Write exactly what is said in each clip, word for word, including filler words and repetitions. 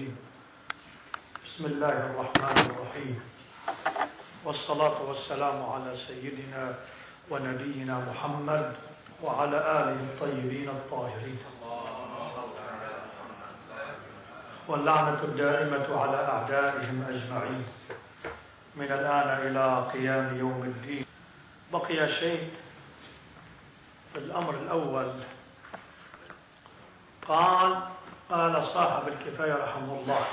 الرجيم. بسم الله الرحمن الرحيم، والصلاة والسلام على سيدنا ونبينا محمد وعلى آله الطيبين الطاهرين، واللعنة الدائمة على أعدائهم أجمعين من الآن إلى قيام يوم الدين. بقي شيء في الأمر الأول. قال قال صاحب الكفاية رحمه الله: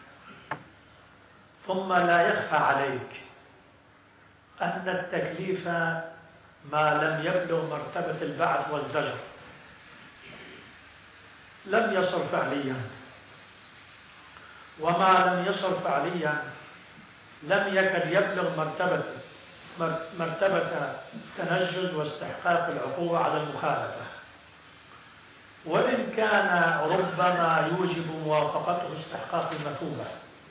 ثم لا يخفى عليك أن التكليف ما لم يبلغ مرتبة البعث والزجر لم يصر فعليا، وما لم يصر فعليا لم يكد يبلغ مرتبة مرتبة تنجز واستحقاق العقوبة على المخالفة، وإن كان ربما يوجب موافقته استحقاق المثوبة،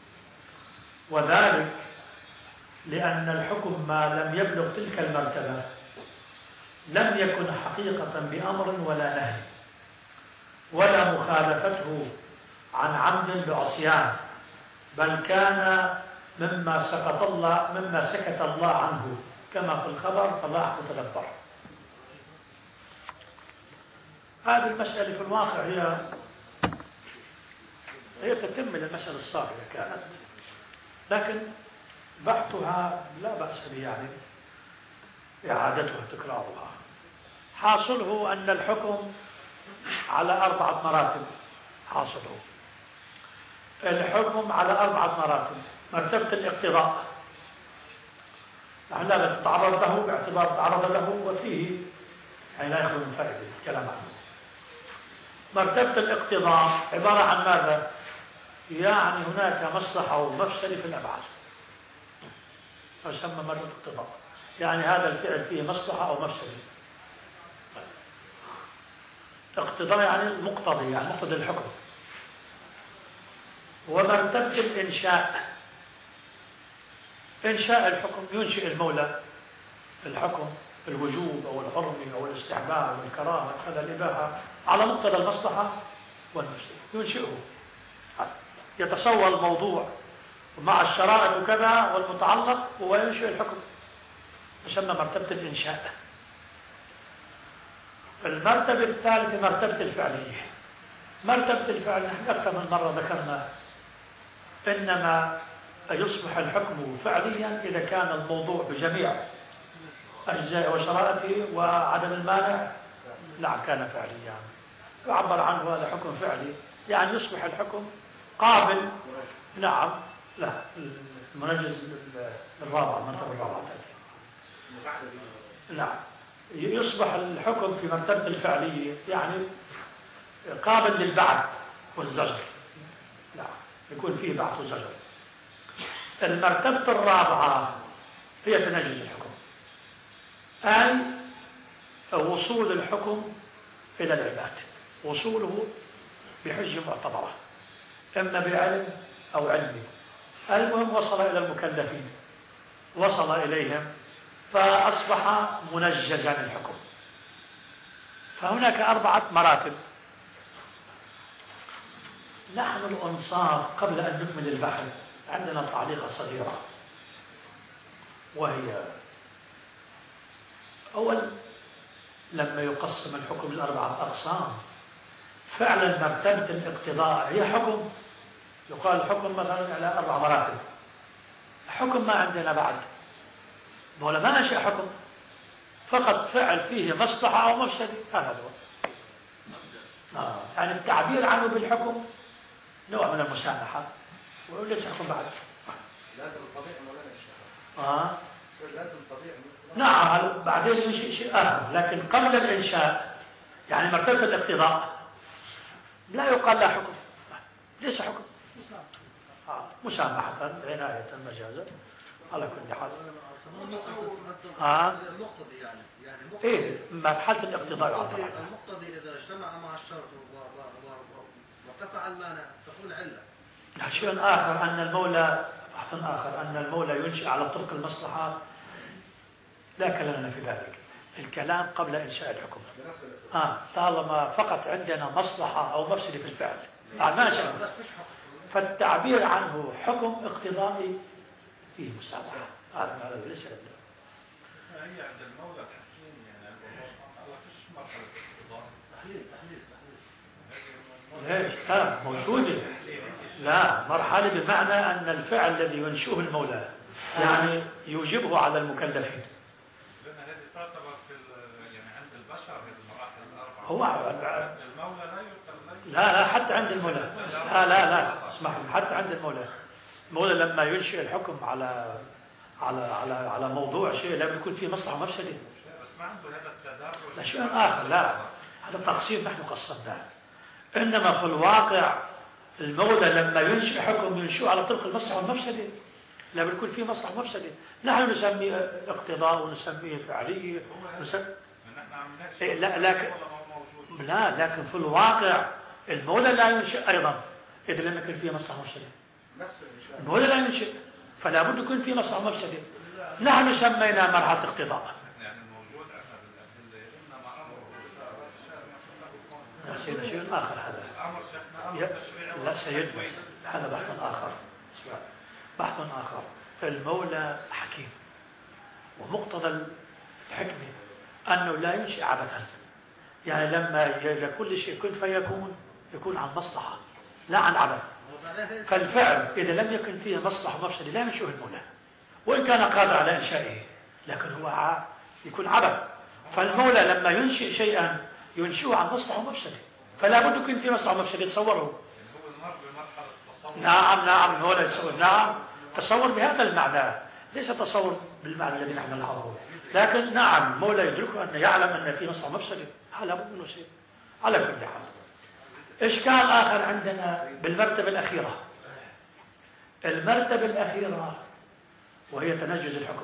وذلك لأن الحكم ما لم يبلغ تلك المرتبة لم يكن حقيقة بأمر ولا نهي، ولا مخالفته عن عمد بعصيان، بل كان مما سكت الله مما سكت الله عنه كما في الخبر فلاح متدبر. هذه المسألة في الواقع هي هي تكمل المسألة السابقة كانت، لكن بحثها لا بأس به، يعني إعادتها تكرارها. حاصله أن الحكم على أربعة مراتب. حاصله الحكم على أربعة مراتب. مرتبة الاقتضاء نحن لا نتعرض له باعتبار تعرض له وفيه يعني لا يخلو من فائدة الكلام عنه. مرتبة الاقتضاء عبارة عن ماذا؟ يعني هناك مصلحة ومفسدة في الأفعال، يسمى مرتبة الاقتضاء، يعني هذا الفعل فيه مصلحة أو مفسدة. اقتضاء يعني المقتضي، يعني مقتضي الحكم. ومرتبة الإنشاء، إنشاء الحكم، ينشئ المولى الحكم الوجوب أو الحرم أو الاستحباب أو الكراهة هذا الإباحة على مقتضى المصلحة والمفسدة، ينشئه، يتصور الموضوع مع الشرائط وكذا والمتعلق وينشئ الحكم، يسمى مرتبة الإنشاء. المرتبة الثالثة مرتبة الفعلية. مرتبة الفعل نحن أكثر من مرة ذكرنا إنما يصبح الحكم فعليا إذا كان الموضوع بجميع أجزاء وشرائطه وعدم المانع لا كان فعليا، يعبر عنه هذا حكم فعلي، يعني يصبح الحكم قابل. نعم، لا المنجز الرابع، المرتبة الرابعة تأتي. نعم، يصبح الحكم في مرتبة الفعلية يعني قابل للبعث والزجر، نعم يكون فيه بعث وزجر. المرتبة الرابعة هي تنجز الحكم، أي وصول الحكم إلى العباد، وصوله بحجة معتبرة إما بعلم أو علمي، المهم وصل إلى المكلفين، وصل إليهم فأصبح منجزا الحكم. فهناك أربعة مراتب. نحن الأنصار قبل أن نكمل البحث عندنا تعليقة صغيرة، وهي أول لما يقسم الحكم لأربعة أقسام فعلا مرتبة الاقتضاء هي حكم، يقال الحكم مثلا على أربع مراتب. حكم ما عندنا بعد، ولا ما أنشأ حكم، فقط فعل فيه مصلحة أو مفسدة، هذا هو. آه. يعني التعبير عنه بالحكم نوع من المسامحة وليس حكم بعد. لازم الطبيعي مولانا الشيخ. آه. لازم الطبيعي. نعم، بعدين ينشئ شيء آخر، لكن قبل الإنشاء يعني مرتبة الاقتضاء لا يقال لا حكم، ليس حكم، آه. مسامحة عناية مجازا على كل حال. اه المقتضي يعني يعني المقتضي ايه مرحله الاقتضاء المقتضي, المقتضي اذا اجتمع مع الشرط وارتفع المانع تكون عله. شيء اخر ان المولى بحث اخر ان المولى ينشئ على طرق المصلحه، لا كلامنا في ذلك، الكلام قبل انشاء الحكم. اه طالما فقط عندنا مصلحه او مفسده في الفعل بعد ما نشأ فالتعبير عنه حكم اقتضائي فيه مسامحة. هذا ليس هي عند المولى تحكيم، يعني الله فيش مرحلة اقتضاء. تحليل تحليل تحليل ليش؟ لا موجودة. لا، مرحلة بمعنى أن الفعل الذي ينشئه المولى يعني يوجبه على المكلفين. لأن هذه تعتبر في يعني عند البشر هذه المراحل الأربعة. هو المولى لا يقل. لا لا حتى عند المولى. لا لا لا اسمح لي، حتى عند المولى. المولى لما ينشئ الحكم على على على على موضوع شيء لا يكون فيه مصلحة مفسدة. بس ما عنده هذا التدرج. لا شيء آخر، لا هذا التقسيم نحن قسمناه. إنما في الواقع المولى لما ينشئ حكم ينشئ على طرق المصلحة والمفسدة، لا بيكون فيه مصلحة ومفسدة. نحن نسميه اقتضاء ونسميه فعلية ونسميه إيه لا لكن لا لكن في الواقع المولى لا ينشئ أيضا إذا لم يكن فيه مصلحة ومفسدة. المولى لا ينشئ فلا بد يكون فيه مصلحة ومفسدة. نحن سمينا مرحلة اقتضاء. لا سيد شيء آخر هذا. لا سيد هذا بحث آخر. بحث آخر. المولى حكيم، ومقتضى الحكمة أنه لا ينشئ عبثا. يعني لما لكل شيء كن فيكون يكون عن مصلحة لا عن عبث. فالفعل إذا لم يكن فيه مصلحة ومفسدة لا ينشئه المولى، وإن كان قادر على إنشائه، لكن هو يكون عبث. فالمولى لما ينشئ شيئا ينشئه عن مصلحة ومفسدة، فلا بد يكون فيه مصلحة ومفسدة. تصوره. نعم نعم المولى يتصور. نعم تصور بهذا المعنى، ليس تصور بالمعنى الذي نحن نعرفه، لكن نعم المولى يدركه أن يعلم أن في مصلحة ومفسدة. هذا مو منه شيء. على كل حال إشكال آخر عندنا بالمرتبة الأخيرة. المرتبة الأخيرة وهي تنجز الحكم،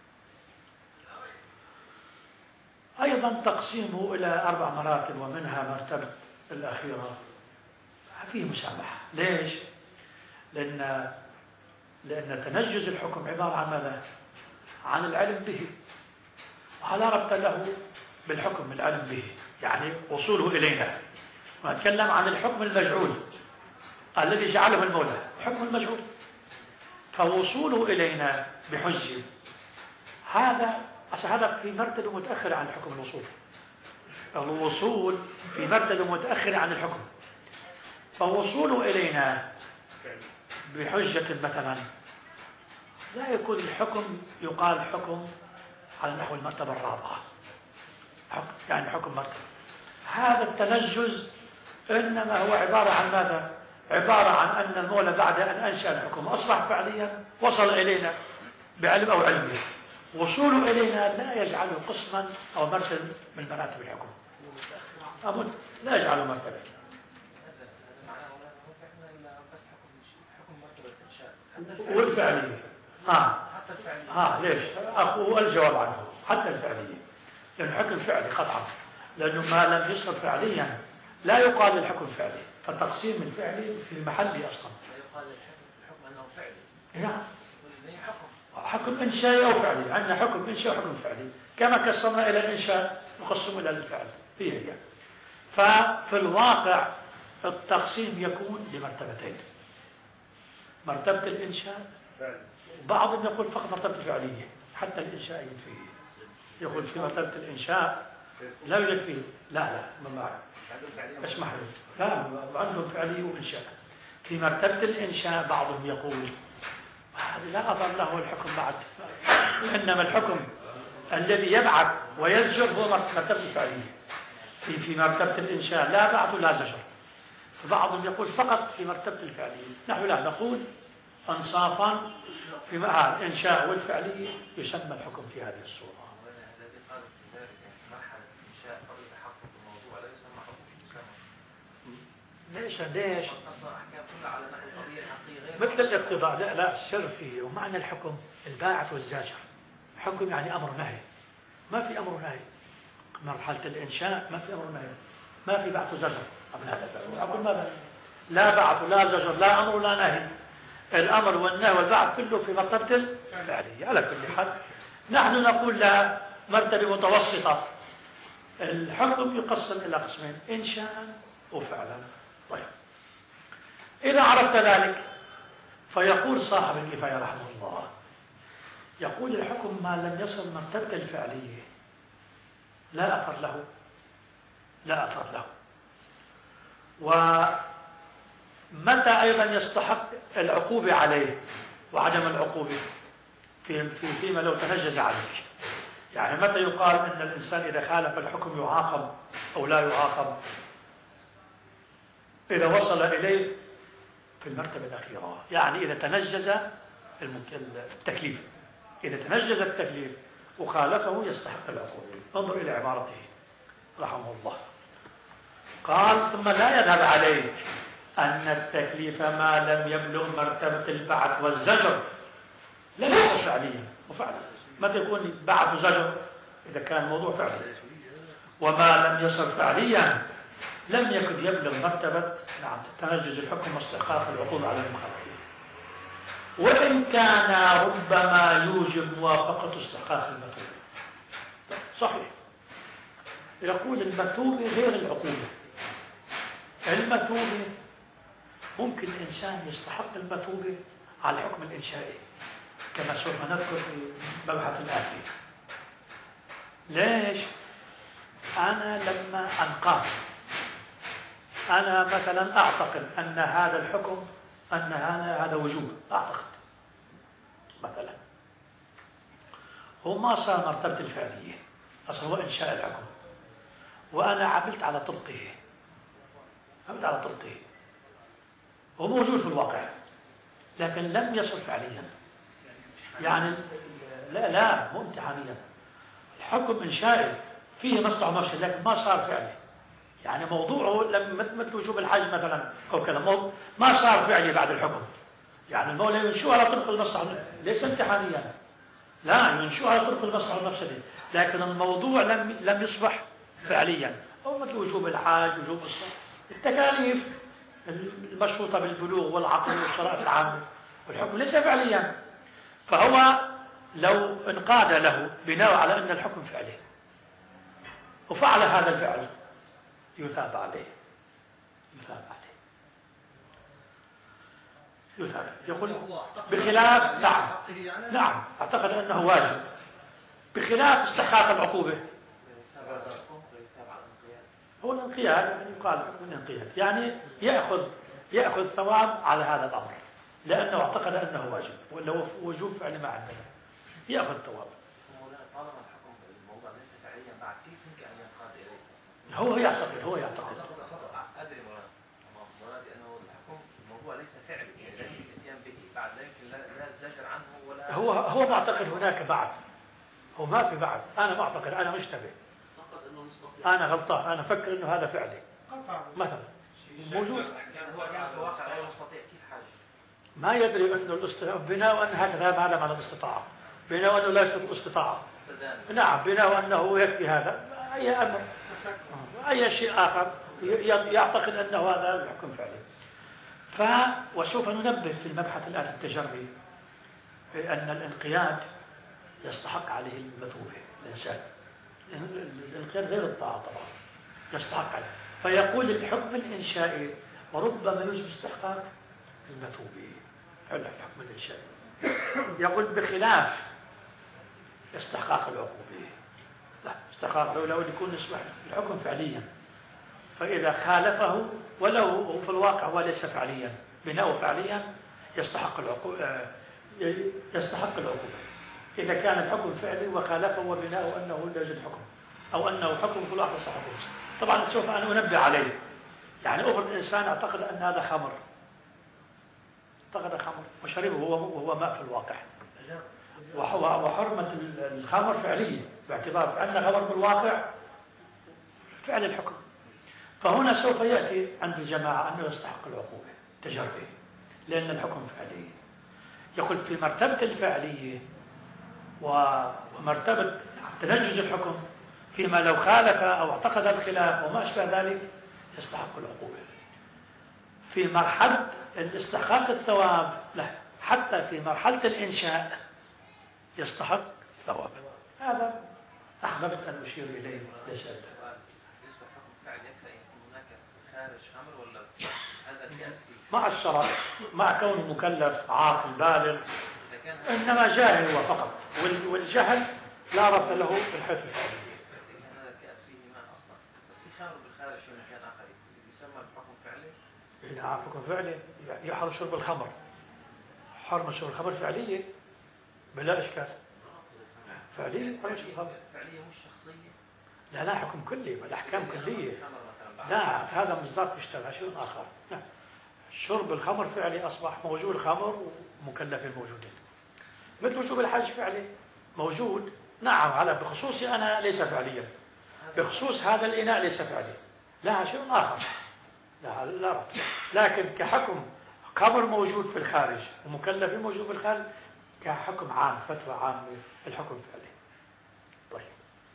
أيضا تقسيمه إلى أربع مراتب، ومنها مرتبة الأخيرة فيه مسامحة. ليش؟ لأن لأن تنجز الحكم عبارة عن ماذا؟ عن العلم به، ولا ربط له بالحكم العلم به، يعني وصوله إلينا. ونتكلم عن الحكم المجعول الذي جعله المولى، حكم المجعول، فوصوله إلينا بحجة هذا هذا في مرتبة متأخرة عن الحكم الوصول. الوصول في مرتبة متأخرة عن الحكم، فوصوله إلينا بحجة مثلا لا يكون الحكم يقال حكم على نحو المرتبة الرابعة، يعني حكم مرتبة. هذا التنجز إنما هو عبارة عن ماذا؟ عبارة عن أن المولى بعد أن أنشأ الحكم أصبح فعليا وصل إلينا بعلم أو علمه. وصوله إلينا لا يجعله قسما أو مرتبة من مراتب الحكم، أمد لا يجعله مرتبة. والفعلية ها ها ليش؟ أخوه الجواب عنه حتى الفعلية، لأن الحكم فعلي قطعا، لأنه ما لم يصير فعليا لا يقال الحكم فعلي، فالتقسيم الفعلي في محلي أصلا. لا يقال الحكم أنه فعلي. نعم حكم إنشائي أو فعلي. عندنا حكم إنشاء وحكم فعلي، كما قسمنا إلى الإنشاء نقسم إلى الفعل. هي هي. ففي الواقع التقسيم يكون بمرتبتين: مرتبة الإنشاء، بعضهم يقول فقط مرتبة الفعلية حتى الإنشاء يكفيه، يقول في مرتبة الإنشاء لا يوجد فيه. لا لا ما معي اسمح لي، لا عندهم فعلية وإنشاء. في مرتبة الإنشاء بعضهم يقول هذا لا أضر له الحكم بعد، إنما الحكم الذي يبعث ويزجر هو مرتبة الفعلية. في في مرتبة الإنشاء لا بعث ولا زجر، فبعضهم يقول فقط في مرتبة الفعلية. نحن لا نقول أنصافا في مع الإنشاء والفعلية يسمى الحكم في هذه الصورة. الذي قال في ذلك مرحلة الإنشاء قبل تحقق الموضوع لا يسمى حكم مسمى. ليش ليش؟ أصلا أحكام كلها على نحو قضية حقيقية مثل الاقتضاء. لا لا السر فيه. ومعنى الحكم الباعث والزاجر. حكم يعني أمر نهي، ما في أمر نهي. مرحلة الإنشاء ما في أمر نهي، ما في بعث وزجر. أقول ماذا؟ لا بعث ولا زجر، لا أمر ولا نهي. الأمر والنهي والبعث كله في مرتبة الفعلية. على كل حال نحن نقول لها مرتبة متوسطة. الحكم يقسم إلى قسمين: إنشاء وفعلا. طيب إذا عرفت ذلك فيقول صاحب الكفاية رحمه الله، يقول الحكم ما لم يصل مرتبة الفعلية لا أثر له، لا أثر له. ومتى أيضا يستحق العقوبة عليه وعدم العقوبة في في فيما لو تنجز عليه. يعني متى يقال أن الإنسان إذا خالف الحكم يعاقب أو لا يعاقب؟ إذا وصل إليه في المرتبة الأخيرة، يعني إذا تنجز التكليف، إذا تنجز التكليف وخالفه يستحق العقوبة. انظر إلى عبارته رحمه الله، قال: ثم لا يذهب عليه أن التكليف ما لم يبلغ مرتبة البعث والزجر لم يكن فعليا وفعلا. متى يكون بعث وزجر؟ إذا كان الموضوع فعلي. وما لم يصل فعليا لم يكن يبلغ مرتبة نعم تنجز الحكم واستحقاق العقوبة على المخالفين، وإن كان ربما يوجب موافقة استحقاق المثوبة. صحيح، يقول المثوبة غير العقوبة. المثوبة ممكن الإنسان يستحق المثوبة على الحكم الإنشائي كما سوف نذكر في مبحث الآتي. ليش؟ أنا لما أنقاذ أنا مثلا أعتقد أن هذا الحكم أن هذا وجوب، أعتقد مثلا هو ما صار مرتبة الفعلية، أصلا هو إنشاء الحكم، وأنا عملت على طبقه، عملت على طبقه، هو موجود في الواقع لكن لم يصل فعليا. يعني لا لا مو امتحانيا، الحكم إنشائي فيه مصلحة ومفسدة لكن ما صار فعلي. يعني موضوعه لم مثل وجوب الحج مثلا أو كذا ما صار فعلي بعد الحكم. يعني المولى ينشوه على طرق المصلحة، ليس امتحانيا، لا ينشوه على طرق المصلحة والمفسدة، لكن الموضوع لم لم يصبح فعليا. أو مثل وجوب الحج، وجوب الصلاة، التكاليف المشروطة بالبلوغ والعقل والشرائع العامة، والحكم ليس فعليا. فهو لو انقاد له بناء على أن الحكم فعلي وفعل هذا الفعل يثاب عليه، يثاب عليه، يثاب. يقول بخلاف نعم نعم أعتقد أنه واجب، بخلاف استحقاق العقوبة. هو الانقياد، يعني يقال حكم الانقياد، يعني يأخذ يأخذ ثواب على هذا الأمر لأنه اعتقد أنه واجب، ولا هو وجوب فعلي ما عندنا، يأخذ ثواب. طالما الحكم الموضوع ليس فعليا بعد، كيف يمكن أن ينقاد إليه أصلا؟ هو يعتقد هو يعتقد أدري مرادي أنه الحكم الموضوع ليس فعلي، يعني لا يمكن الاتيان به بعد، لا يمكن لا الزجر عنه ولا هو هو معتقد هناك بعد، هو ما في بعد. أنا معتقد، أنا مشتبه، أنا غلطان، أنا أفكر إنه هذا فعلي مثلا موجود. هو كان في واقع غير مستطيع، كيف حاجة؟ ما يدري أنه الاستطاعة بناء أن هكذا هذا معنى الاستطاعة، بناء أنه لا يستطيع الاستطاعة، نعم بناء أنه يكفي هذا، أي أمر أي شيء آخر يعتقد أنه هذا الحكم فعلي. ف وسوف ننبه في المبحث الآتي التجربي أن الانقياد يستحق عليه المثوبة الإنسان، الانقياد غير الطاعة طبعا يستحق عليه. فيقول الحكم الإنشائي وربما يوجب استحقاق المثوبة، حل الحكم الإنشائي. يقول بخلاف استحقاق العقوبة، لا استحقاق لو يكون يصبح الحكم فعليا، فإذا خالفه ولو في الواقع وليس فعليا، بناءه فعليا يستحق العقوبة، يستحق العقوبة. إذا كان الحكم فعلي وخالفه وبناءه أنه لا يوجد حكم أو أنه حكم في الواقع صحيح. طبعا سوف أنا أنبه عليه. يعني أفرض الإنسان اعتقد أن هذا خمر، اعتقد خمر وشربه وهو ماء في الواقع، وحرمة الخمر فعلية باعتبار أن خمر بالواقع فعل الحكم. فهنا سوف يأتي عند الجماعة أنه يستحق العقوبة تجربه لأن الحكم فعلي. يقول في مرتبة الفعلية ومرتبة تنجز الحكم فيما لو خالف أو اعتقد الخلاف وما أشبه ذلك يستحق العقوبة. في مرحلة الاستحقاق الثواب لا، حتى في مرحلة الإنشاء يستحق الثواب. هذا أحببت أن أشير إليه ليس بالنسبة للحكم الفعلي يكفي أن يكون هناك خارج أمر ولا هذا مع الشرع، مع كونه مكلف عاقل بالغ، إنما جاهل هو فقط، وال- والجهل لا ربط له بالحيث الفعلية. هذا الكأس فيه ماء أصلا، بس في خمر بالخارج في مكان آخر يسمى بحكم فعلي؟ نعم حكم فعلي، يحرم شرب الخمر، حرم شرب الخمر فعلية بلا إشكال، فعلية حرم شرب الخمر. فعلية مش شخصية؟ لا لا حكم كلي، الأحكام كلية. الخمر مثلا بعد. لا هذا مصداق مشتبه شيء آخر. لا. شرب الخمر فعلي، أصبح موجود الخمر ومكلفين موجودين، مثل وجوب الحج فعلي موجود. نعم على بخصوصي أنا ليس فعليا، بخصوص هذا الإناء ليس فعلي، لا شيء آخر، لا لا ربط. لكن كحكم خمر موجود في الخارج ومكلف موجود في الخارج كحكم عام، فتوى عام الحكم فعلي. طيب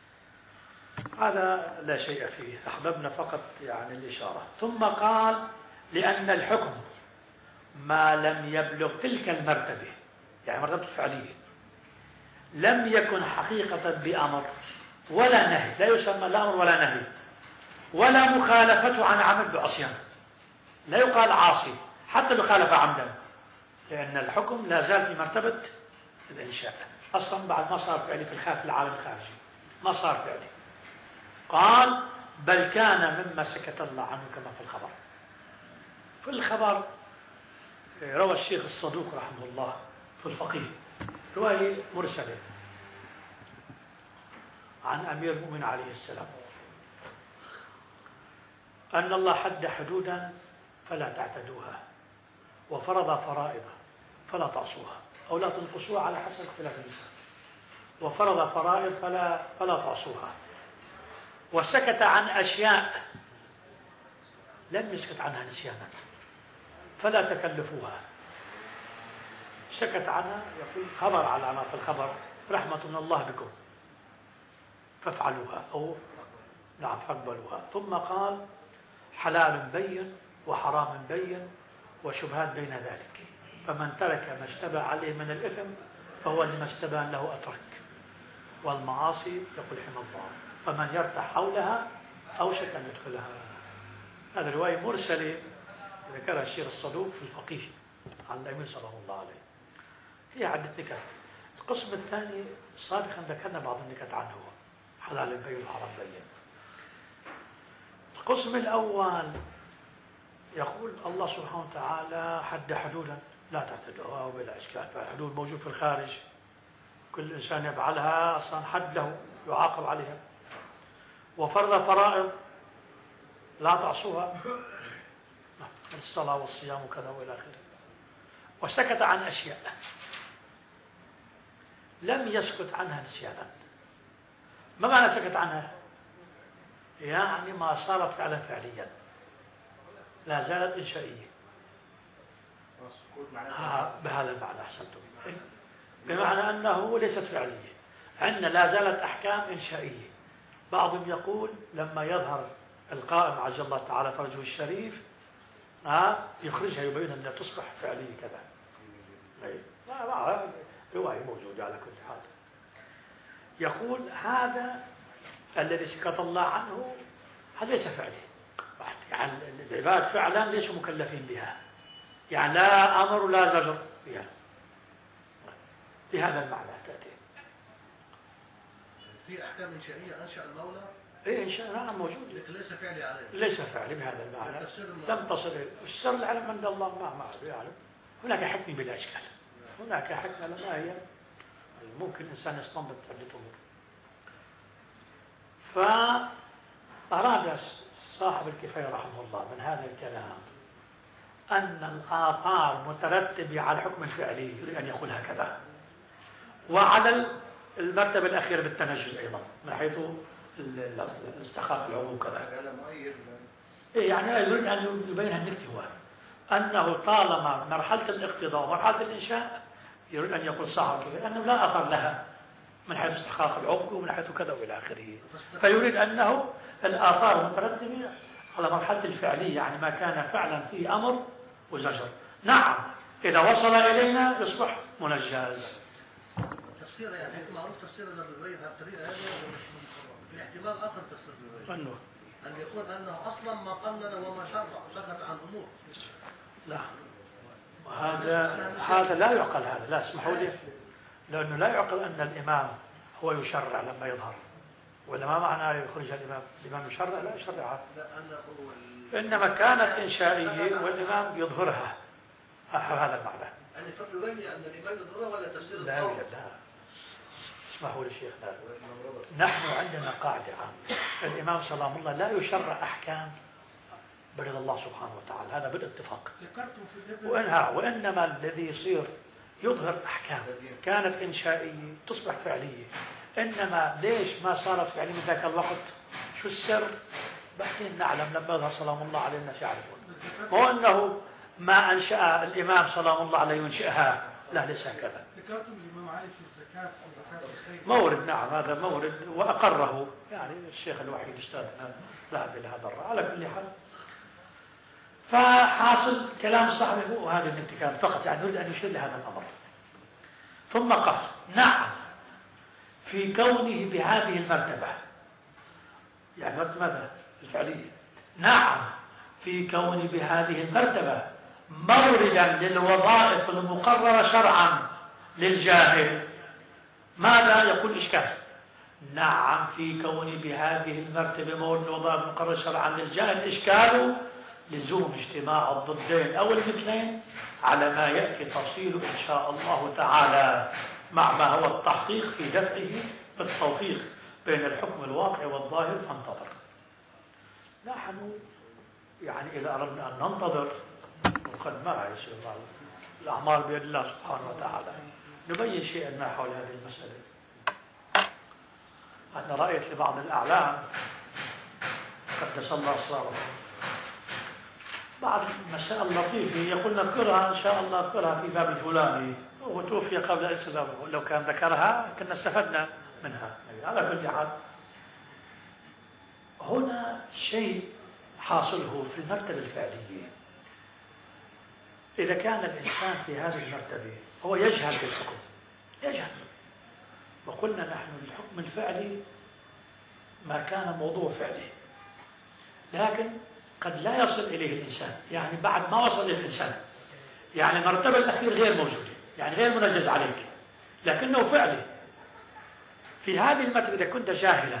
هذا لا شيء فيه، أحببنا فقط يعني الإشارة. ثم قال لأن الحكم ما لم يبلغ تلك المرتبة، يعني مرتبة الفعلية، لم يكن حقيقة بأمر ولا نهي، لا يسمى لا أمر ولا نهي، ولا مخالفته عن عمل بعصيان، لا يقال عاصي حتى لو خالف عمدا، لأن الحكم لا زال في مرتبة الإنشاء، أصلا بعد ما صار فعلي في الخارج، في العالم الخارجي ما صار فعلي. قال بل كان مما سكت الله عنه كما في الخبر. في الخبر روى الشيخ الصدوق رحمه الله في الفقيه رواية مرسلة عن أمير المؤمنين عليه السلام أن الله حد حدودا فلا تعتدوها، وفرض فرائض فلا تعصوها أو لا تنقصوها على حسب اختلاف النساء، وفرض فرائض فلا فلا تعصوها، وسكت عن أشياء لم يسكت عنها نسيانا فلا تكلفوها. سكت عنها يقول خبر على ما في الخبر رحمة من الله بكم فافعلوها أو نعم فاقبلوها. ثم قال حلال بين وحرام بين وشبهات بين ذلك، فمن ترك ما اشتبه عليه من الإثم فهو لما استبان له أترك، والمعاصي يقول حمى الله فمن يرتاح حولها أوشك أن يدخلها. هذا رواية مرسلة ذكرها الشيخ الصدوق في الفقيه عن الأمير صلى الله عليه، فيها عدة نكت. القسم الثاني سابقا ذكرنا بعض النكت عنه، حلال بين وحرام بين. القسم الأول يقول الله سبحانه وتعالى حد حدودا لا تعتدوها وبلا إشكال، فالحدود موجود في الخارج، كل إنسان يفعلها أصلا حد له يعاقب عليها، وفرض فرائض لا تعصوها الصلاة والصيام وكذا وإلى آخره، وسكت عن أشياء لم يسكت عنها نسيانا. ما معنى سكت عنها؟ يعني ما صارت فعلا فعليا، لا زالت إنشائية. آه بهذا المعنى أحسنتم، بمعنى أنه ليست فعلية، عندنا لا زالت أحكام إنشائية. بعضهم يقول لما يظهر القائم عجل الله تعالى فرجه الشريف آه يخرجها يبين أنها تصبح فعلية كذا. لا رواية موجودة على كل حال. يقول هذا الذي سكت الله عنه هذا ليس فعلي، يعني العباد فعلا ليسوا مكلفين بها، يعني لا أمر ولا زجر بها، بهذا المعنى تأتي. في أحكام إنشائية أنشأ المولى؟ إيه إنشاء نعم موجود، لكن ليس فعلي عليه. ليس فعلي بهذا المعنى، لم تصل السر العلم عند الله ما ما يعلم. هناك حكم بلا إشكال، هناك حكمة ما هي ممكن الإنسان يستنبط عدة أمور. فأراد صاحب الكفاية رحمه الله من هذا الكلام أن الآثار مترتبة على الحكم الفعلي، يريد أن يقول هكذا، وعلى المرتبة الأخيرة بالتنجز أيضا من حيث استخاف العموم كذا. إيه يعني يريد أن يبين النكتة هو أنه طالما مرحلة الاقتضاء ومرحلة الإنشاء يريد أن يقول صاحب كذا أنه لا أثر لها من حيث استحقاق العمق ومن حيث كذا وإلى آخره، فيريد أنه الآثار مترتبة على مرحلة الفعلية، يعني ما كان فعلا فيه أمر وزجر. نعم إذا وصل إلينا يصبح منجز. تفسير يعني معروف تفسير الرواية بهالطريقة هذه، في احتمال آخر تفسير الرواية أنه أن يكون أنه أصلا ما قنن وما شرع سكت عن أمور. لا، هذا هذا لا يعقل، هذا لا، اسمحوا لي، لأنه لا يعقل أن الإمام هو يشرع لما يظهر، ولا ما معناه يخرج الإمام؟ الإمام يشرع؟ لا يشرعها، إنما كانت إنشائية والإمام يظهرها، هذا المعنى. يعني فبيبين أن الإمام يظهرها ولا تفسير لا القول؟ يوجد، لا، اسمحوا لي شيخ، لا. نحن عندنا قاعدة عامة، الإمام سلام الله لا يشرع أحكام برضا الله سبحانه وتعالى، هذا بالاتفاق، وإنها وإنما الذي يصير يظهر أحكام كانت إنشائية تصبح فعلية. إنما ليش ما صارت فعلية من ذاك الوقت؟ شو السر؟ بعدين نعلم لما يظهر سلام الله عليه الناس يعرفون. مو أنه ما أنشأ الإمام سلام الله عليه ينشئها، لا، ليس هكذا. ذكرتم الإمام علي في الزكاة في زكاة الخير. مورد، نعم، هذا مورد وأقره يعني الشيخ الوحيد أستاذنا ذهب إلى هذا الرأي. على كل حال، فحاصل كلام الصحابي هو هذا الانتكام فقط، يعني يريد أن يشير لهذا الأمر. ثم قال: نعم في كونه بهذه المرتبة، يعني مرتبة ماذا؟ الفعلية. نعم في كونه بهذه المرتبة موردا للوظائف المقررة شرعا للجاهل. ماذا يقول إشكال؟ نعم في كونه بهذه المرتبة موردا للوظائف المقررة شرعا للجاهل. إشكاله لزوم اجتماع الضدين أو المثلين على ما يأتي تفصيله إن شاء الله تعالى، مع ما هو التحقيق في دفعه بالتوفيق بين الحكم الواقع والظاهر، فانتظر. نحن يعني إذا أردنا أن ننتظر وقد ما يصير الأعمال بيد الله سبحانه وتعالى، نبين شيئا ما حول هذه المسألة. أنا رأيت لبعض الأعلام قدس الله أسرارهم بعض مسائل لطيفة يقول نذكرها إن شاء الله، نذكرها في باب الفلاني، وتوفي قبل أن يسلم، لو كان ذكرها كنا استفدنا منها. على كل حال، هنا شيء حاصله في المرتبة الفعلية. إذا كان الإنسان في هذه المرتبة هو يجهل بالحكم، يجهل، وقلنا نحن الحكم الفعلي ما كان موضوع فعلي، لكن قد لا يصل إليه الإنسان، يعني بعد ما وصل إليه الإنسان، يعني المرتبة الأخيرة غير موجودة، يعني غير منجز عليك، لكنه فعلي. في هذه المرتبة إذا كنت جاهلا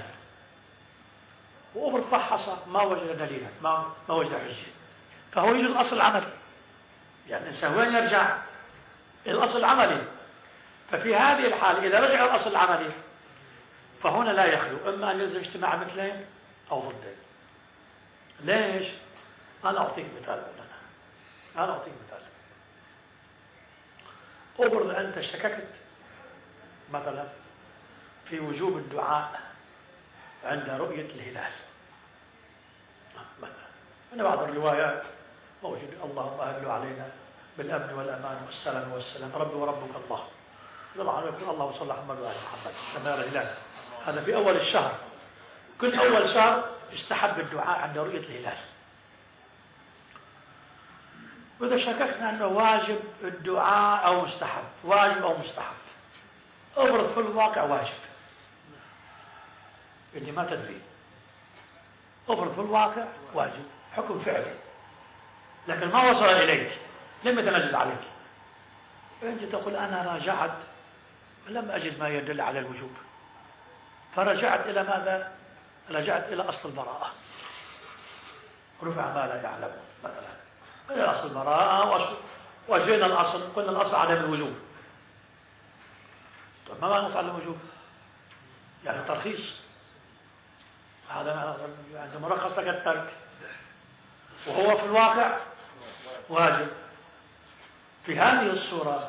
وأفرض فحص ما وجد دليلا، ما ما وجد حجة، فهو يجي الأصل العملي. يعني الإنسان وين يرجع؟ الأصل العملي. ففي هذه الحالة إذا رجع الأصل العملي فهنا لا يخلو إما أن يلزم اجتماع مثلين أو ضدين. ليش؟ أنا أعطيك مثال لنا. أنا أعطيك مثال. أفرض أنت شككت مثلا في وجوب الدعاء عند رؤية الهلال مثلا. من بعض الروايات موجود: اللهم أهل علينا بالأمن والأمان والسلام والسلام، ربي وربك الله. طبعا يقول اللهم صل على محمد وعلى محمد لما يرى الهلال. هذا في أول الشهر، كل أول شهر يستحب الدعاء عند رؤية الهلال. وإذا شككنا أنه واجب الدعاء أو مستحب، واجب أو مستحب، أفرض في الواقع واجب، أنت ما تدري، أفرض في الواقع واجب، حكم فعلي، لكن ما وصل إليك، لم يتنجز عليك. أنت تقول أنا راجعت ولم أجد ما يدل على الوجوب، فرجعت إلى ماذا؟ رجعت إلى أصل البراءة، رفع ما لا يعلم مثلا إلى أصل البراءة، وجينا الأصل، قلنا الأصل عدم الوجوب. طيب ما معنى الأصل عدم الوجوب؟ يعني ترخيص، هذا يعني مرخص لك الترك، وهو في الواقع واجب. في هذه الصورة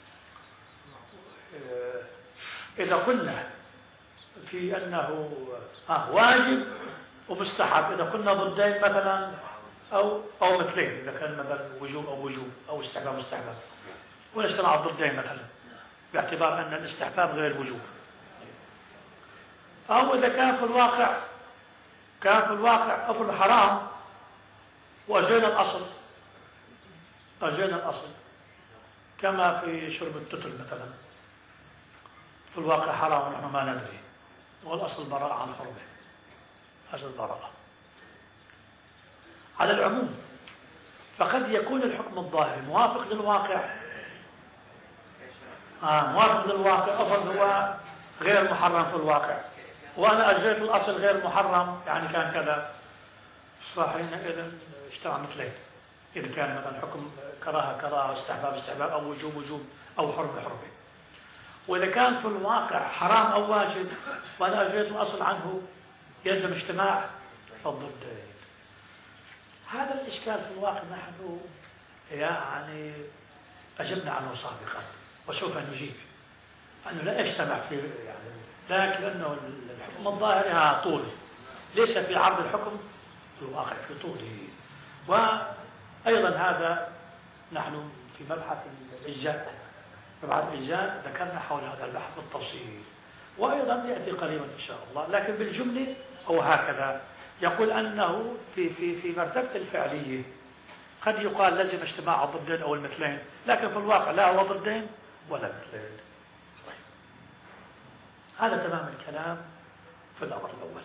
إذا قلنا في أنه آه واجب ومستحب، إذا قلنا ضدين مثلا أو أو مثلين، إذا كان مثلا وجوب أو وجوب أو استحباب مستحباب، ونجتمع الضدين مثلا باعتبار أن الاستحباب غير الوجوب، أو إذا كان في الواقع كان في الواقع أفضل حرام وأجينا الأصل، أجينا الأصل كما في شرب التتر مثلا، في الواقع حرام ونحن ما ندري، والأصل براءة عن حرمه، أصل براءة. على العموم، فقد يكون الحكم الظاهري موافق للواقع، آه موافق للواقع، أفضل هو غير محرم في الواقع، وأنا أجريت الأصل غير محرم يعني كان كذا، فحينئذ اجتمع مثلين، إذا كان مثلا حكم كراهة كراهة، استحباب استحباب، أو وجوب وجوب، أو حرمة حرمة. وإذا كان في الواقع حرام أو واجب وأنا أجريت الأصل عنه يلزم اجتماع الضدين. هذا الإشكال في الواقع نحن يعني أجبنا عنه سابقا وسوف نجيب أنه لا يجتمع في يعني، لكن أنه الحكم الظاهري ها طول، ليس في عرض الحكم في الواقع في طوله. وأيضا هذا نحن في مبحث الإجزاء، مبحث الإجزاء ذكرنا حول هذا البحث بالتفصيل، وأيضا يأتي قريبا إن شاء الله. لكن بالجملة أو هكذا يقول أنه في في في مرتبة الفعلية قد يقال لازم اجتماع الضدين أو المثلين، لكن في الواقع لا هو ضدين ولا مثلين. هذا تمام الكلام في الأمر الأول.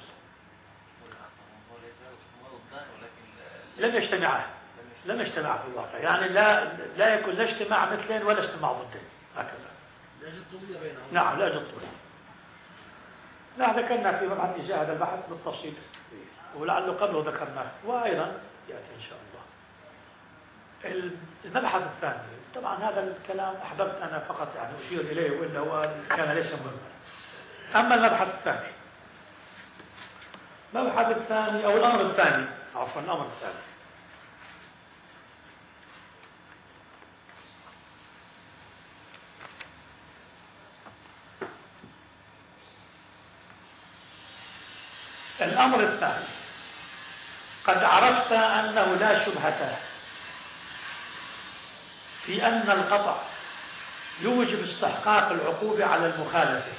لم يجتمعا لم يجتمعا في الواقع، يعني لا لا يكون لا اجتماع مثلين ولا اجتماع ضدين، هكذا. لا يوجد طولية بينهم. نعم لا يوجد طولية. لا ذكرنا في مبحث إجزاء هذا البحث بالتفصيل، ولعله قبله ذكرناه، وأيضا يأتي إن شاء الله. المبحث الثاني، طبعا هذا الكلام أحببت أنا فقط يعني أشير إليه، وإلا هو كان ليس مهما. أما المبحث الثاني، المبحث الثاني أو الأمر الثاني، عفوا الأمر الثاني، الأمر الثاني، قد عرفت أنه لا شبهة في أن القطع يوجب استحقاق العقوبة على المخالفة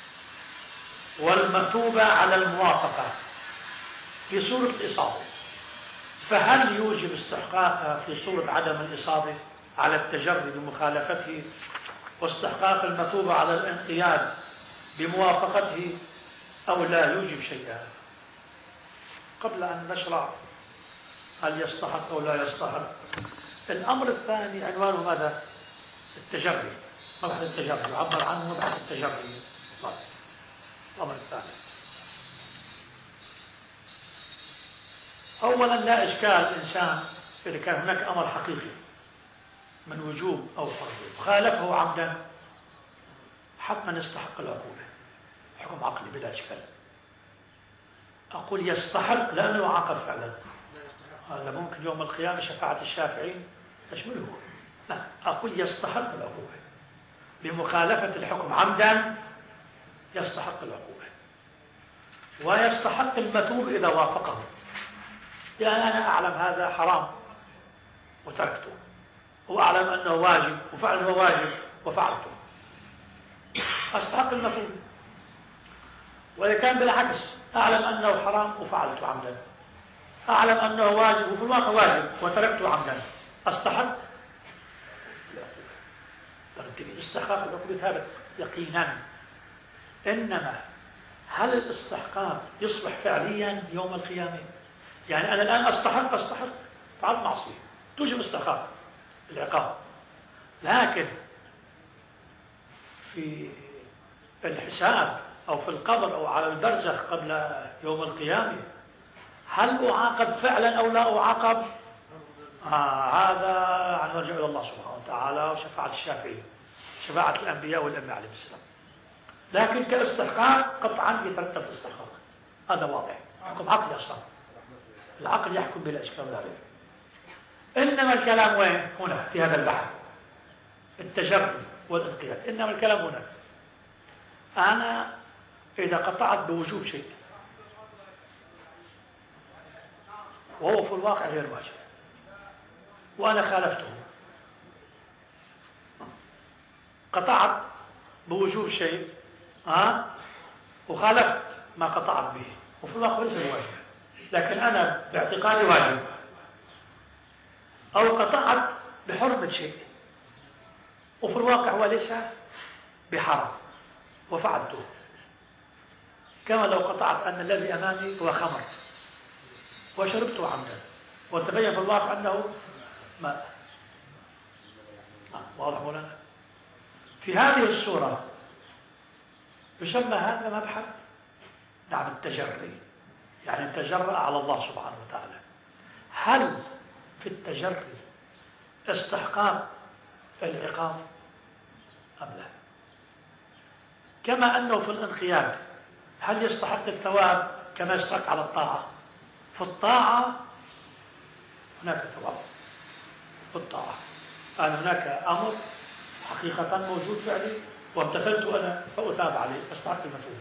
والمثوبة على الموافقة في صورة الإصابة، فهل يوجب استحقاقها في صورة عدم الإصابة على التجري بمخالفته، واستحقاق المثوبة على الانقياد بموافقته، أو لا يوجب شيئا؟ قبل أن نشرع هل يستحق أو لا يستحق، الأمر الثاني عنوانه ماذا؟ التجري، مبحث التجري، يعبر عنه مبحث التجري. طيب. الأمر الثاني، أولا لا إشكال إنسان إذا كان هناك أمر حقيقي من وجوب أو فرض خالفه عمدا حتما يستحق العقوبة، حكم عقلي بلا إشكال. أقول يستحق لأنه يعاقب فعلا، هذا ممكن يوم القيامة شفاعة الشافعين تشمله. لا، أقول يستحق العقوبة بمخالفة الحكم عمدا، يستحق العقوبة، ويستحق المثوب إذا وافقه. يعني أنا أعلم هذا حرام وتركته، وأعلم أنه واجب وفعل هو واجب وفعلته، أستحق المثوب. وإذا كان بالعكس أعلم أنه حرام وفعلته عمدا، أعلم أنه واجب وفي الواقع واجب وتركته عمدا، أستحق العقوبة. استحقاق العقوبة ثابت يقينا، إنما هل الاستحقاق يصبح فعليا يوم القيامة؟ يعني أنا الآن أستحق أستحق فعلت معصية توجب استحقاق العقاب، لكن في الحساب أو في القبر أو على البرزخ قبل يوم القيامة هل أعاقب فعلا أو لا أعاقب؟ آه هذا عن مرجع إلى الله سبحانه وتعالى وشفاعة الشافعين، شفاعة الأنبياء والأنبياء عليهم السلام. لكن كاستحقاق قطعا يترتب الاستحقاق، هذا واضح، حكم عقلي أصلا، العقل يحكم بلا إشكال ولا ريب. إنما الكلام وين؟ هنا في هذا البحث، التجري والانقياد. إنما الكلام هنا، أنا إذا قطعت بوجوب شيء وهو في الواقع غير واجب وأنا خالفته، قطعت بوجوب شيء ها وخالفت ما قطعت به وفي الواقع ليس بواجب، لكن أنا باعتقادي واجب، أو قطعت بحرمة شيء وفي الواقع هو ليس بحرام وفعلته، كما لو قطعت أن الذي أمامي هو خمر وشربته عمدا وتبين في الواقع أنه ما آه. واضح مولانا؟ في هذه الصورة يسمى هذا مبحث نعم التجري، يعني التجرأ على الله سبحانه وتعالى. هل في التجري استحقاق العقاب أم لا؟ كما أنه في الانقياد هل يستحق الثواب كما يستحق على الطاعة؟ في الطاعة هناك ثواب في الطاعة، أن هناك أمر حقيقة موجود فعلي وامتثلت أنا فأثاب عليه، أستحق المثوبة.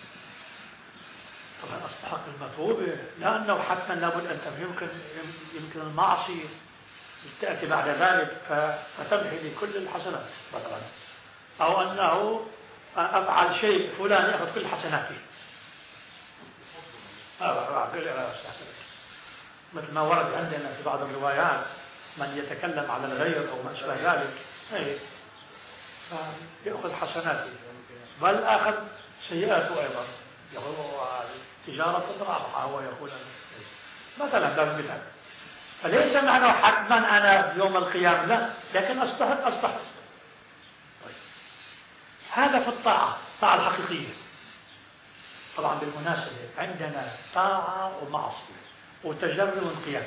طبعا أستحق المثوبة لأنه حتما لابد أن يمكن يمكن المعصية تأتي بعد ذلك فتمحي لي كل الحسنات مثلا، أو أنه أفعل شيء فلان يأخذ كل حسناتي مثل ما ورد عندنا في بعض الروايات من يتكلم على الغير أو ما أشبه ذلك يأخذ حسناته بل أخذ سيئاته أيضا، يقول تجارة رابحة هو يقول مثلا ده مثال. فليس معنى حتما أنا في يوم القيامة لا، لكن أستحق أستحق. طيب. هذا في الطاعة، الطاعة الحقيقية. طبعا بالمناسبة عندنا طاعة ومعصية وتجري وانقياد.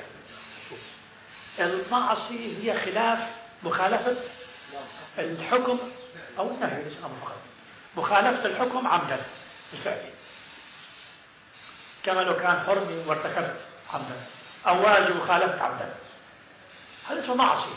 المعصية هي خلاف مخالفة الحكم أو النهي، ليس أمر مخالفة، مخالفة الحكم عمدا بالفعل، كما لو كان حرمي وارتكبت عمدا أو واجب وخالفت عمدا، هذا اسمه معصية.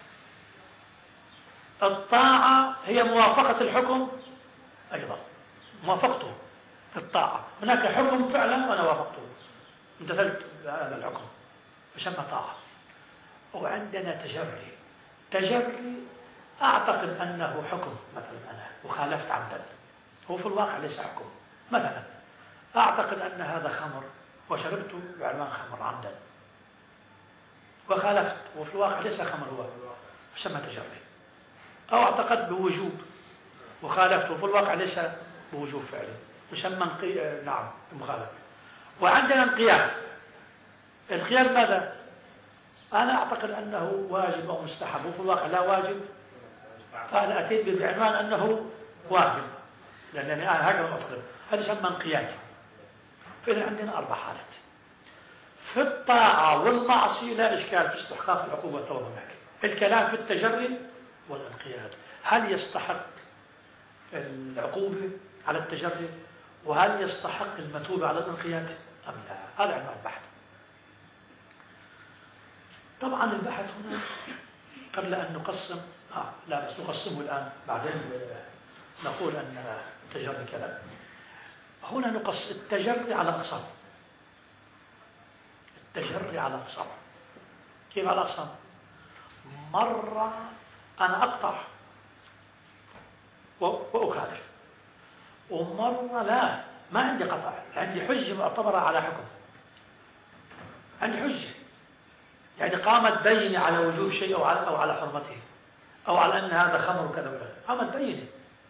الطاعة هي موافقة الحكم أيضا، موافقته في الطاعة، هناك حكم فعلا وأنا وافقته امتثلت هذا الحكم يسمى طاعة. وعندنا تجري، تجري أعتقد أنه حكم مثلا أنا وخالفت عمدا، هو في الواقع ليس حكم. مثلا أعتقد أن هذا خمر وشربته بعنوان خمر عمدا وخالفت وفي الواقع ليس خمر هو، يسمى تجري. أو اعتقد بوجوب وخالفته وفي الواقع ليس بوجوب فعلي، يسمى انقي... نعم مخالفة. وعندنا انقياد. الانقياد ماذا؟ أنا أعتقد أنه واجب أو مستحب وفي الواقع لا واجب، فأنا أتيت بعنوان أنه واجب لأنني أنا هكذا أعتقد، هذا يسمى انقياد. فإذا عندنا أربع حالات في الطاعة والمعصية، لا إشكال في استحقاق العقوبة والثواب هناك. الكلام في التجري والانقياد، هل يستحق العقوبة على التجري وهل يستحق المثوبة على الانقياد أم لا؟ هذا عنوان البحث. طبعا البحث هنا قبل أن نقسم آه لا بس نقسمه الآن بعدين نقول أن التجري كذا. هنا نقص التجري على أقسام. التجري على أقسام. كيف على أقسام؟ مرة أنا أقطع وأخالف، ومرة لا، ما عندي قطع، عندي حجة معتبرة على حكم، عندي حجة يعني قامت بيني على وجوب شيء أو على, أو على حرمته أو على أن هذا خمر وكذا وكذا، قامت بيني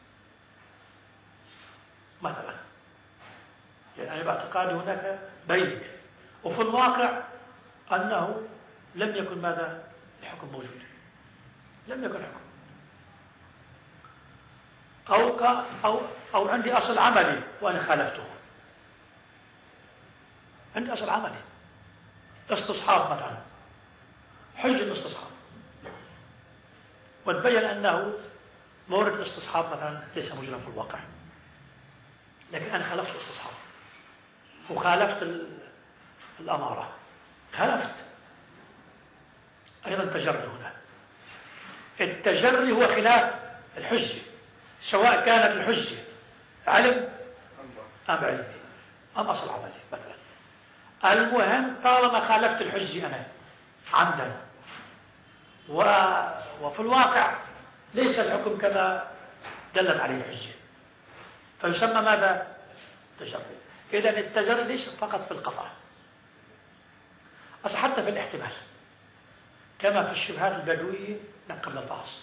مثلا، يعني أنا باعتقادي هناك بين، وفي الواقع أنه لم يكن ماذا الحكم موجود، لم يكن حكم. أو, أو, أو عندي أصل عملي وأنا خالفته، عندي أصل عملي استصحاب مثلا، حجة استصحاب وتبين أنه مورد الاستصحاب مثلا ليس موجودا في الواقع، لكن أنا خالفت الاستصحاب وخالفت الأمارة، خالفت أيضا تجري. هنا التجري هو خلاف الحجة، سواء كانت الحجة علم أم علمي أم أصل عملي مثلا. المهم طالما خالفت الحجة أنا عمدا و... وفي الواقع ليس الحكم كما دلت عليه الحجة، فيسمى ماذا؟ تجري. إذن التجري ليس فقط في القطع، بس حتى في الاحتمال، كما في الشبهات البدوية قبل الفحص.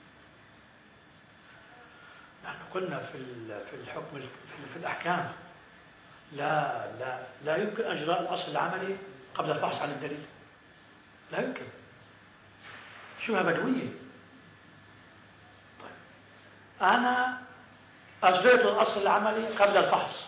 نحن قلنا في في الحكم في الأحكام لا لا لا يمكن إجراء الأصل العملي قبل الفحص عن الدليل. لا يمكن، شبهة بدوية. طيب أنا أجريت الأصل العملي قبل الفحص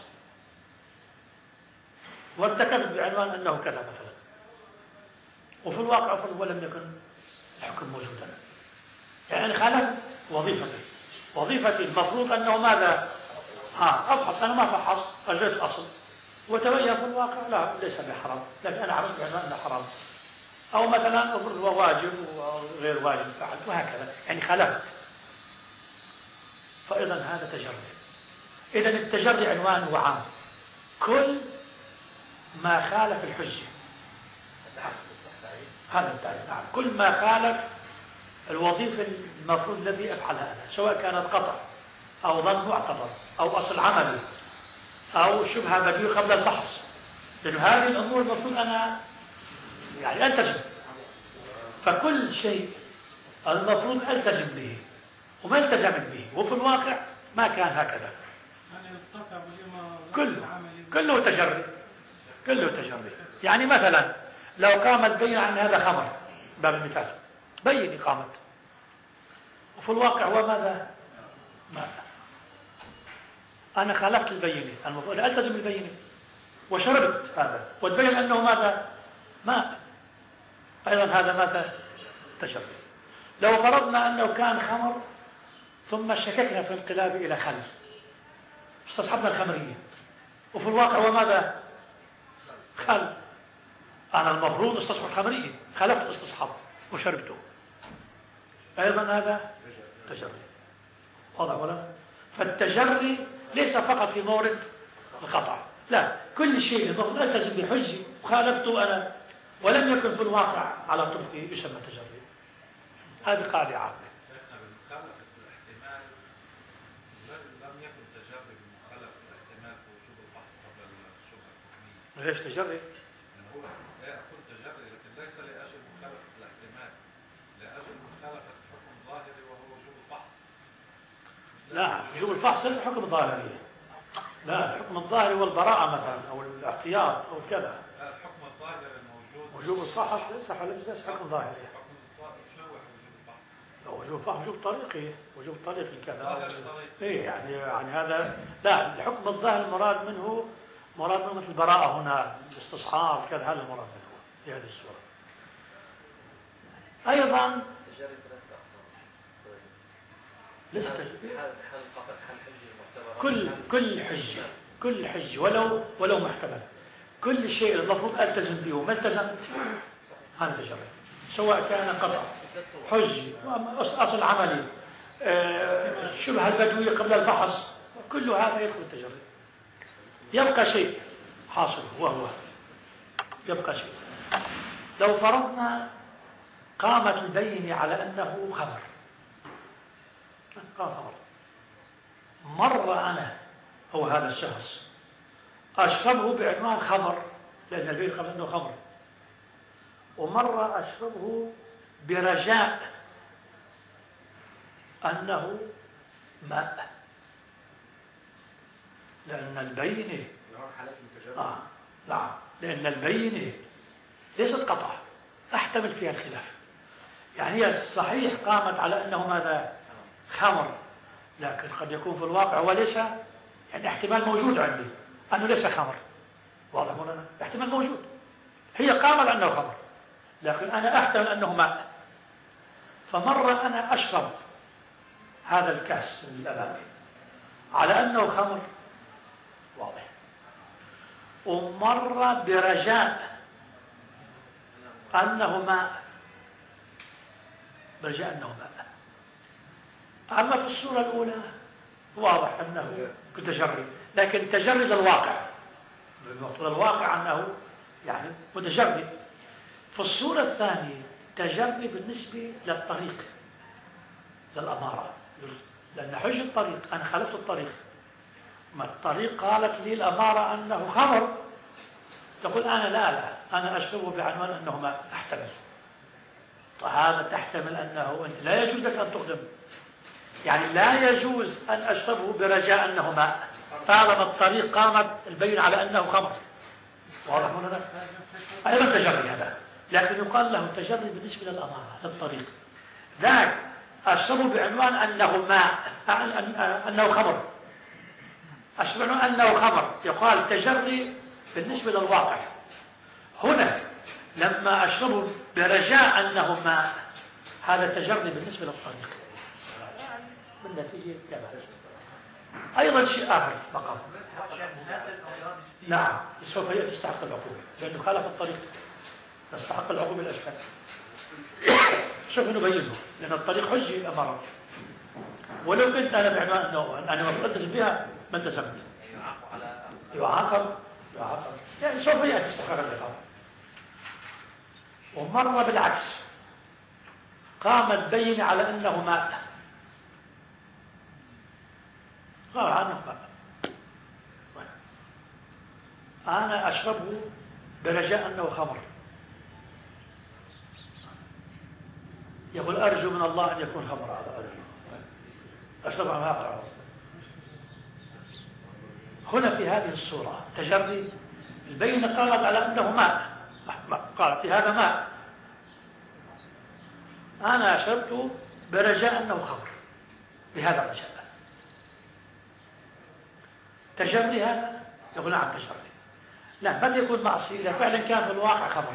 وارتكبت بعنوان أنه كذا مثلا، وفي الواقع ولم يكن الحكم موجودا، يعني أنا خالفت وظيفتي. وظيفتي المفروض أنه ماذا؟ آه أفحص، أنا ما فحصت، أجريت الأصل وتبين في الواقع لا ليس بحرام، لكن أنا عرفت بعنوان أنه حرام، أو مثلا أفرض هو واجب وغير واجب فعلت، وهكذا، يعني خالفت. فإذا هذا تجري. إذا التجري عنوان وعام، كل ما خالف الحجة، هذا التعريف. نعم، كل ما خالف الوظيفة المفروض الذي أفعلها أنا، سواء كانت قطع أو ظن معتبر أو أصل عملي أو شبهة بديهية قبل الفحص، لأن هذه الأمور المفروض أنا يعني ألتزم. فكل شيء المفروض ألتزم به وما التزمت به، وفي الواقع ما كان هكذا. كله كله تجري، كله تجري. يعني مثلا لو قامت بين عن هذا خمر، باب المثال بين قامت، وفي الواقع هو ماذا؟ ماء. أنا خالفت البينة، المفروض ألتزم البينة وشربت هذا وتبين أنه ماذا؟ ماء. أيضا هذا ماذا؟ تجري. لو فرضنا أنه كان خمر ثم شككنا في انقلابه إلى خل، استصحبنا الخمرية، وفي الواقع هو ماذا؟ خل. أنا المفروض استصحب الخمرية، خالفت الاستصحاب وشربته، أيضا هذا تجري. واضح ولا؟ فالتجري ليس فقط في مورد القطع، لا، كل شيء المفروض ألتزم بحجة وخالفته أنا ولم يكن في الواقع على طبقه يسمى تجري. هذه قاعدة عامة. شيخنا بمخالفة الاحتمال لم يكن تجري بمخالفة الاحتمال في وجوب الفحص قبل الشبهة الحكمية. ليش تجري؟ يعني هو لا أقول تجري، لكن ليس لأجل مخالفة الاحتمال، لأجل مخالفة الحكم الظاهري وهو وجوب الفحص. لا، وجوب الفحص ليس حكم ظاهري. لا، الحكم الظاهري والبراءة مثلا أو الاحتياط أو كذا. الحكم الظاهري الموجود. وجوب الفحص ليس ليس حكم ظاهري. وجوب الفحص وجوب طريقي، وجوب طريقي كذا. ايه يعني يعني هذا لا، الحكم الظاهري المراد منه مراد منه مثل البراءة هنا، الاستصحاب كذا، هذا المراد منه في هذه الصورة. أيضا لست كل كل حجة كل حجة ولو ولو محتمل، كل شيء المفروض ألتزم به وما التزمت هذا تجري، سواء كان قطع، حج، أصل عملي، شبهة البدوية قبل الفحص، كل هذا يدخل التجري. يبقى شيء حاصل وهو يبقى شيء. لو فرضنا قامت البينة على أنه خمر، قام خمر، مر أنا هو هذا الشخص أشربه بعنوان خمر، لأن البينة قبل أنه خمر، ومرة أشربه برجاء أنه ماء، لأن البينة آه نعم لأن البينة ليست قطع أحتمل فيها الخلاف. يعني هي صحيح قامت على أنه ماذا؟ خمر، لكن قد يكون في الواقع وليس، يعني احتمال موجود عندي أنه ليس خمر. واضح مولانا؟ احتمال موجود، هي قامت أنه خمر لكن أنا أحتمل أنه ماء. فمرة أنا أشرب هذا الكاس الأمامي على أنه خمر، واضح، ومرة برجاء أنه ماء، برجاء أنه ماء. أما في الصورة الأولى واضح أنه كتجري، لكن تجري للواقع، بمقتضى الواقع أنه يعني متجري. في الصورة الثانية تجري بالنسبة للطريق، للأمارة، لأن حج الطريق أنا خالفت الطريق، ما الطريق قالت لي الأمارة أنه خمر، تقول أنا لا لا أنا أشربه بعنوان أنه ما أحتمل. فهذا تحتمل أنه أنت لا يجوز لك أن تقدم، يعني لا يجوز أن أشربه برجاء أنه ماء طالما الطريق قامت البين على أنه خمر. واضح هنا؟ أيضا تجري هذا، لكن يقال له تجري بالنسبة للأمارة للطريق. ذاك أشربه بعنوان أنه ماء، أنه خمر، أشربه أنه خمر، يقال تجري بالنسبة للواقع. هنا لما أشربه برجاء أنه ماء، هذا تجري بالنسبة للطريق، بالنتيجة كذا. أيضا شيء آخر مقام، نعم سوف يستحق العقوبة لأنه خالف الطريق، يستحق العقوبة الأشكال. سوف نبينه لأن الطريق حجي أمره، ولو كنت أنا بعنوان أنه أنا ما ألتزم بها ما التزمت، يعاقب يعاقب يعني سوف يأتي استحقاق العقاب. ومرة بالعكس قامت بين على أنه ماء، قال عنه ماء، أنا أشربه برجاء أنه خمر، يقول أرجو من الله أن يكون خمر، هذا أرجو أشربه ما أقرأه. هنا في هذه الصورة تجري البينة قالت على أنه ماء، قالت هذا ماء، أنا أشربته برجاء أنه خمر، بهذا الرجاء. تجري هذا يقول نعم تجري، لا بل يكون معصي إذا فعلا كان في الواقع خمر.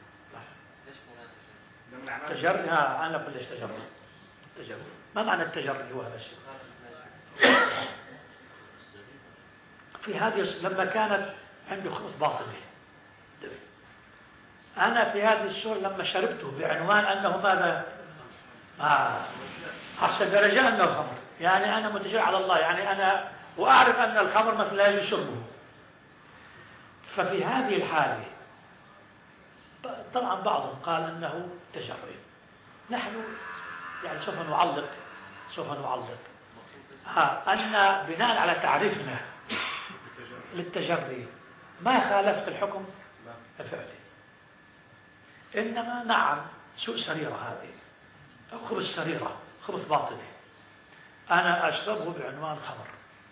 تجري ها أنا أقول ليش تجري؟ تجري ما معنى التجري هو هذا الشيء؟ في هذه لما كانت عندي خبز باطني، أنا في هذه الصورة لما شربته بعنوان أنه ماذا؟ آه. أحسن برجاء أنه خمر، يعني أنا متجرع على الله، يعني أنا وأعرف أن الخمر مثل لا يجوز شربه. ففي هذه الحالة طبعا بعضهم قال أنه تجري. نحن يعني سوف نعلق سوف نعلق ها أن بناء على تعريفنا للتجري ما خالفت الحكم الفعلي، إنما نعم سوء سريرة هذه أو خبز سريرة، خبز باطني، أنا أشربه بعنوان خمر،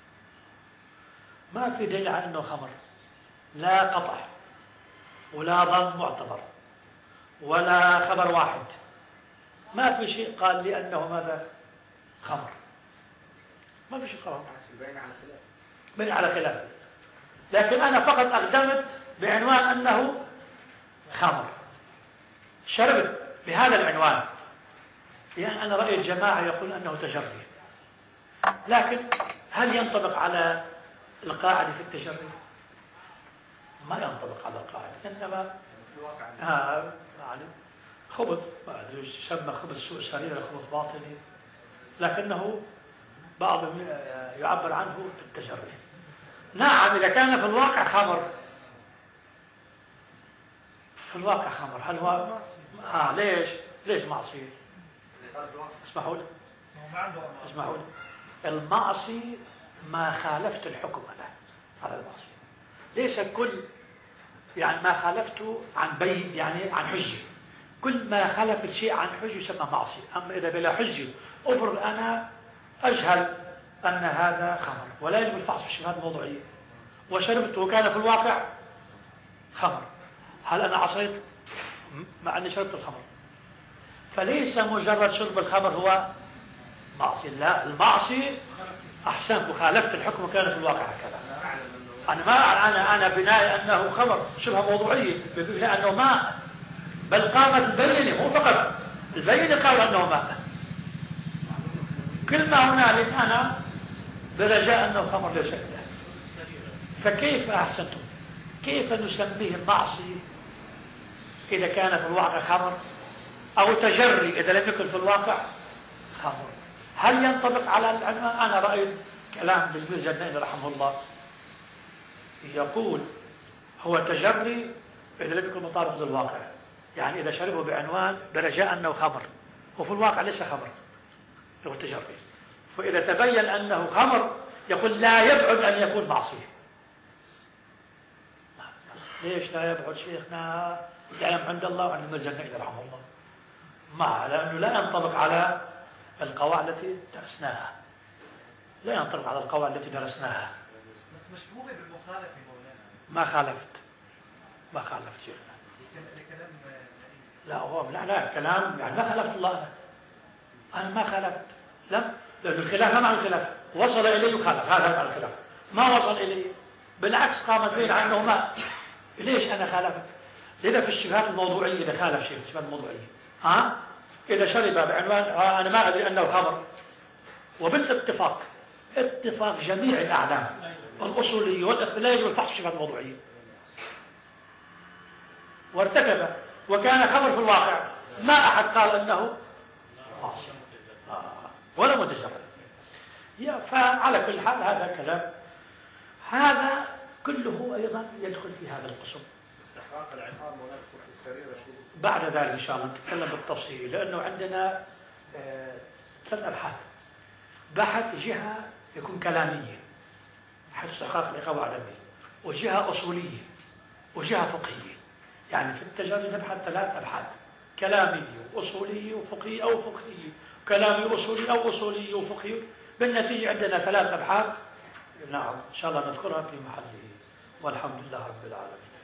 ما في دليل على أنه خمر، لا قطع ولا ظن معتبر ولا خبر واحد، ما في شيء قال لي أنه ماذا؟ خمر، ما في شيء قال بين على خلاف بين على خلاف، لكن أنا فقط أقدمت بعنوان أنه خمر، شربت بهذا العنوان، يعني أنا رأيت جماعة يقول أنه تجري، لكن هل ينطبق على القاعدة في التجري؟ ما ينطبق على القاعدة، إنما آه يعني خبز ما أدري يسمى خبز سوء سريرة، خبز باطني، لكنه بعضهم يعبر عنه بالتجري. نعم إذا كان في الواقع خمر، في الواقع خمر، هل هو آه ليش ليش معصية؟ اسمحوا لي اسمحوا لي المعصي ما خالفت الحكم أنا على المعصية، ليس كل يعني ما خالفته عن بين يعني عن حجة، كل ما خالفت شيء عن حجة يسمى معصية. أما إذا بلا حجة أفرض أنا أجهل أن هذا خمر ولا يجب الفحص في الشبهات الموضوعية وشربته وكان في الواقع خمر، هل أنا عصيت مع أني شربت الخمر؟ فليس مجرد شرب الخمر هو معصية، لا المعصية أحسن وخالفت الحكم وكان في الواقع هكذا. أنا ما أنا أنا بناء أنه خمر شبه موضوعية بناء أنه ماء، بل قامت البينة مو فقط البينة قال أنه ماء، كل ما هنالك أنا برجاء أنه خمر لا شك له. فكيف أحسنتم كيف نسميه معصية إذا كان في الواقع خمر، أو تجري إذا لم يكن في الواقع خمر؟ هل ينطبق على العنوان؟ أنا رأيت كلام بالميزانين رحمه الله يقول هو تجري إذا لم يكن مطابق للواقع، يعني إذا شربه بعنوان برجاء أنه خمر وفي الواقع ليس خمر هو تجري، فإذا تبين أنه خمر يقول لا يبعد أن يكون معصية. ليش لا يبعد شيخنا؟ يعلم عند الله وعند الميزانين رحمه الله، ما لأنه لا ينطبق على القواعد التي درسناها، لا ينطبق على القواعد التي درسناها. بس مشبوهة بالمخالفة مولانا. ما خالفت ما خالفت شيخنا. لكلام لا هو لا لا كلام يعني ما خالفت الله أنا أنا ما خالفت لم لأن الخلاف ما معنى الخلاف وصل إلي وخالف هذا معنى الخلاف ما وصل إلي بالعكس قامت بين عنه ما ليش أنا خالفت لذا في الشبهات الموضوعية إذا خالف شيء الشبهات الموضوعية ها إذا شرب بعنوان ها أنا ما أدري أنه خمر وبالاتفاق اتفاق جميع الأعلام الأصولية والإخ لا يجب الفحص في الشبهات الموضوعية وارتكب وكان خمر في الواقع ما أحد قال أنه عاصي آه. ولا متجرد فعلى كل حال هذا كلام هذا كله أيضا يدخل في هذا القسم استحقاق العقاب ونذكر في السريرة شو بعد ذلك إن شاء الله نتكلم بالتفصيل لأنه عندنا آه ثلاث أبحاث بحث جهة يكون كلامية بحث استحقاق العقاب وعدمه وجهة أصولية وجهة فقهية يعني في التجارب نبحث ثلاث أبحاث كلامية وأصولية وفقهية أو فقهية كلامي أصولي أو أصولي وفقهي بالنتيجة عندنا ثلاث أبحاث نعم إن شاء الله نذكرها في محله والحمد لله رب العالمين